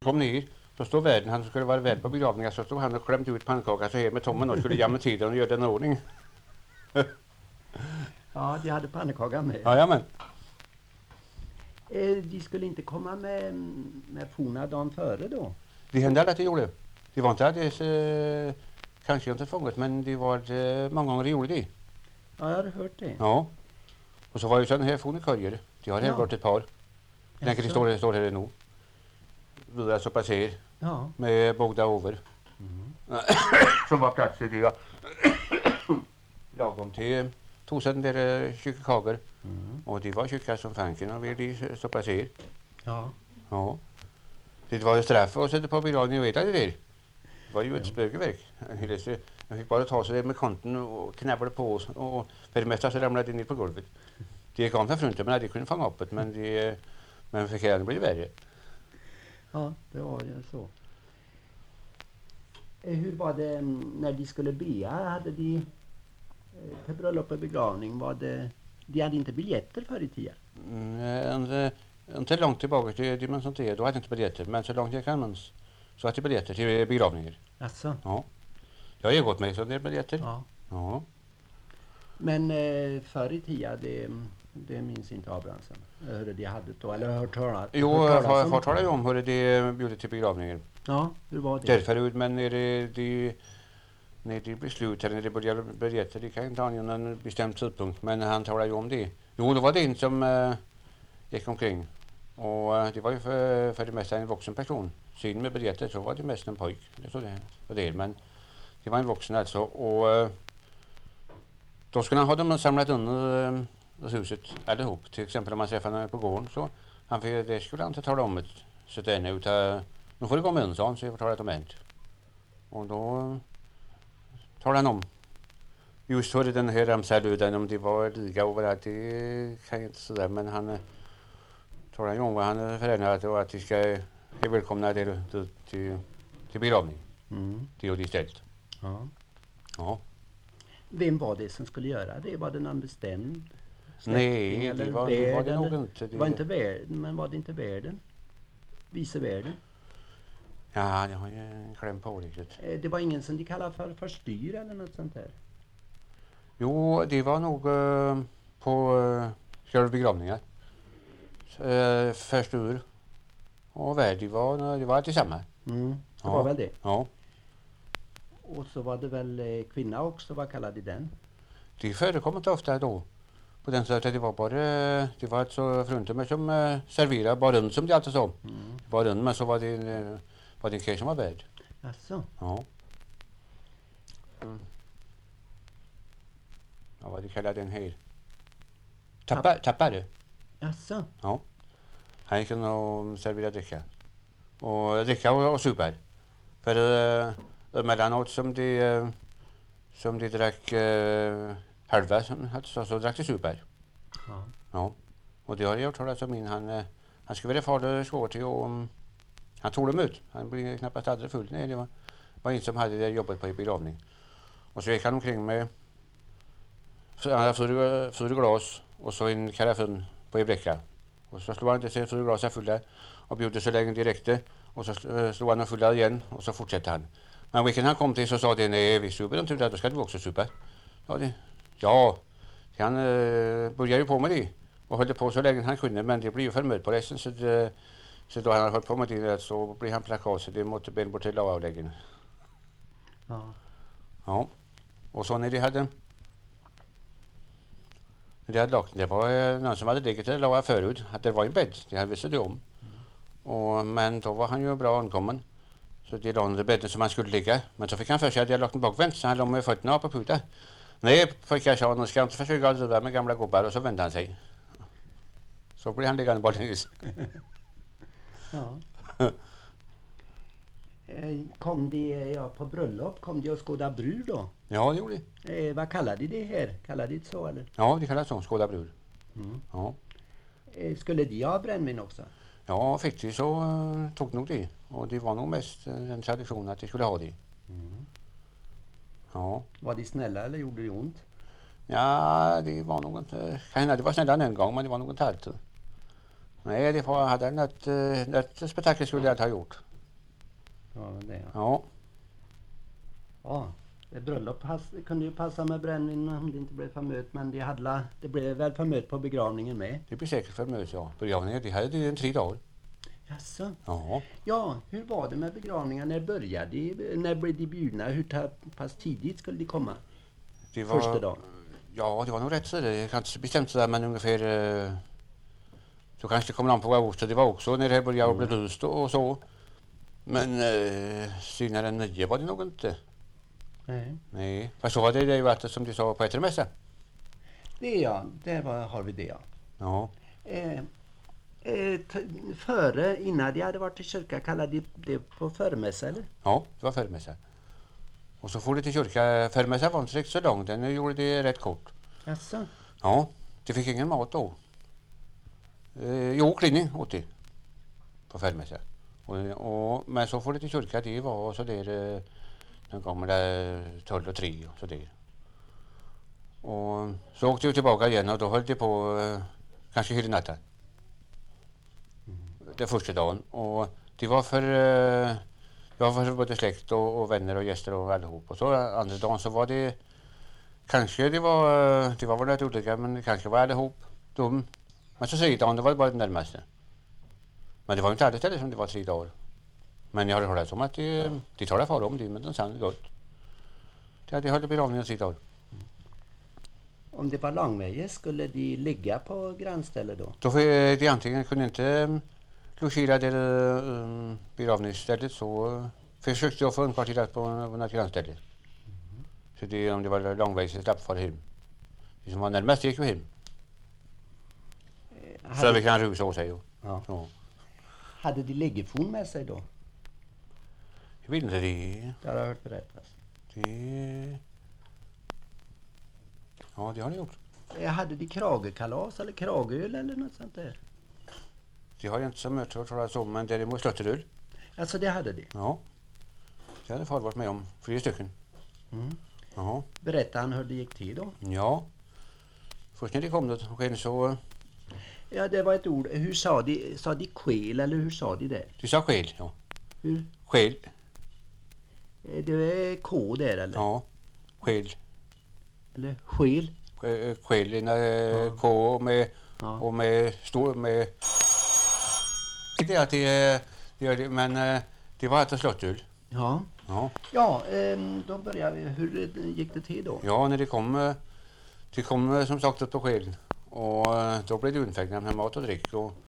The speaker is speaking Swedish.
kom ner. Så stod värden, han skulle vara värd på begravningen, så stod han och klämde ut pannkaka så här med tommen och skulle jämna tiden och göra den ordning. Ja, de hade pannekaka med. Jajamän. De skulle inte komma med forna dagen före då? Det hände att de gjorde. Det var inte alldeles, kanske inte fångat, men det var många gånger de gjorde det. Ja, jag hade hört det. Ja. Och så var ju sådana här fornekorgar. De har här varit ett par. Den kan står här nu. Vidare så passerar. Ja. Med båda över. Som var plats i det. Lagom till 1000 där kyckelkakor. Och det var kycklar som fanken och vi så passerar. Ja. Ja. Det var ju straff att sätta på begravningen, vet jag det där. Det var ju ett spökeverk. Jag fick bara ta sig med kanten och knäppade på oss. Och för det mesta så ramlade det ner på golvet. Det kom för frunten, men det kunde fånga upp det. Men för kärnan blev det värre. Ja, det var ju så. Hur var det när de skulle bea? Hade de till bröllop och begravning, de hade inte biljetter förr i tiden? Inte långt tillbaka till man sånt då hade jag inte biljetter. Men så långt jag kan minnas så hade jag biljetter till begravningar. Alltså. Ja. Jag har gått med sådana biljetter. Ja. Ja. Men förr i tiden, det minns inte Abrahamsson. Hur de hade då, eller hört talas? Jo, jag har talat om hur det bjöd till begravningar. Ja, hur var det? Därför, men när det blir slut eller när det börjar biljetter, det kan inte ha någon bestämd tidpunkt. Men han talade ju om det. Jo, det var det en som gick omkring. Och det var ju för det mesta en vuxen person. Syn med biljetter så var det mest en pojk. Det så det, men det var en vuxen alltså. Och då skulle han ha dem samlat under huset allihop. Till exempel om man träffade honom på gården så det skulle han inte tala om det. Så det är nu nu får det gå med en sån så jag får tala om det. Och då talade han om just hur den här ramsarluden om det var liga överallt, det kan jag inte säga, men han talade ju om vad han förändrade och att vi ska är välkomna till begravning. Till och istället. Ja. Ja. Vem var det som skulle göra det? Var det någon bestämd släkting? Nej, eller det var det nog inte. Det var inte världen, men var det inte världen? Vice världen? Ja, det har jag en kläm på riktigt. Det var ingen som de kallade för förstyr eller något sånt där? Jo, det var nog på själva begravningar. Förstur och värd, det var tillsammans. Det var väl det? Ja. Och så var det väl kvinna också, vad kallade de den? Det förekom inte ofta då. På den sättet det var ett så fruntimmer som serverade bara som det alltid sa. Bara men så var det en kille som var värd. Asså? Ja. Ja, vad det kallade den här. Tappare. Asså? Ja. Han gick och serverade dricka. Och dricka och super. För emellanåt som de drack halva så drack de super. Ja. Ja. Och det har jag gjort talat om han skulle vara farlig svår till och han tog dem ut. Han blev knappast aldrig full. Nej, det var en som hade det jobbet på begravning. Och så gick han omkring med fyra glas och så en karaffin på en vecka. Och så slog han inte sig 4 glas fulla och bjöd så länge direkt. Och så slog han fulla igen och så fortsatte han. Men vilken han kom till så sa det, nej vi super inte där, då ska du också supa. Ja, han började ju på med det och höll på så länge han kunde, men det blev ju för mörkt på resten så då han hade hållit på med det så blev han plakat så det måtte ben bort till avläggen. Ja. Ja, och så när de hade lagt, det var någon som hade legat till laga förut, att det var en bädd, det hade visst det om. Men då var han ju bra ankommen. Så de lade bädden som han skulle ligga. Men så fick han för sig att jag lagt den bakvänt så han låg med fötterna på puta. Nej, för jag sa, nu ska jag inte försöka det där med gamla gubbar och så vände han sig. Så blev han liggande baklänges. Ja. Kom de på bröllop? Kom de och skåda brud då? Ja, det gjorde de. Vad kallade de här? Kallade de det så eller? Ja, det kallas så, skåda brud. Ja. Skulle de ha brännvin också? Ja, fick de så tog nog det. Och det var nog mest en tradition att de skulle ha det. Ja. Var de snälla eller gjorde det ont? Ja, det var nog inte... Det var snälla en gång, men det var nog inte alltid. Nej, det hade något spektakel skulle jag inte ha gjort. Ja, det. Ja, Ja, ett bröllop kunde ju passa med brännvin om det inte blev för möt, men det blev väl för möt på begravningen med. det blir säkert för möte, ja. Begravningen, det hade ju 3 dagar. Jaså? Ja, Ja, hur var det med begravningar? När blev de bjudna? Hur pass tidigt skulle de komma? det var... Första dagen? Ja, det var nog rätt så det. Jag kan inte bestämt sådär, men ungefär... Så kanske det kommer an på vad det var också när det började bli ljust och så. Men senare än 9 var det nog inte. Nej. Nej, fast så var det ju att som du sa på Ättermässa. Det ja, har vi det ja. Ja, Innan de hade varit i kyrka kallade de det på förmässa eller? ja, det var förmässa. Och så får det till kyrka. Förmässa var inte riktigt så lång, den gjorde det rätt kort. Jaså? Ja, de fick ingen mat då. Jo, klining åt det. På förmässa. Men så får det till kyrka, det var så där... Den kommer där 12 och 3 och så där. Och så åkte jag tillbaka igen och då höll det på kanske hela natten. Den första dagen. Och det var för både släkt och vänner och gäster och allihop. Och så andra dagen så var det kanske det var väl rätt olika, men det kanske var allihop. Men så 3 dagen, det var bara det närmaste. Men det var inte alla ställen som det var 3 dagar. Men jag har hört om att de talar fara om det, men de sa det gott. De höll begravningen 3 dagar. Om det var långväge skulle de ligga på grannstället då? Då de antingen kunde inte logera det begravningsstället så försökte jag få en kvarterat på något grannställe. Så om det var långväge så slapp fara hem. De som var närmast gick ju hem. Så vi kan rusa och sig. Ja. Så. Hade de läggefon med sig då? Jag vet inte det. Det har jag hört berättas. Ja, det har de gjort. Hade de kragekalas eller kragöl eller något sånt där? Det har jag inte så mycket hört talas om, men däremot slotteröl. Alltså det hade de? Ja, det hade far varit med om 4 stycken. Mm. Ja. Berättade han hur det gick till då? Ja. Först när de kom då själv så... Ja, det var ett ord. Hur sa de? Sa de skäl eller hur sa de det? Du sa skäl, ja. Hur? Skäl. Det är K där eller? Ja, skäl. Eller skäl? Skäl, K med... Ja. Och med stor... Med... Det är att det gör det, men det var att slottöl. Ja. Ja. Ja, då börjar vi. Hur gick det till då? Ja, när det kom som sagt upp på skälen. Och då blev det undfängningar med mat och dryck. Och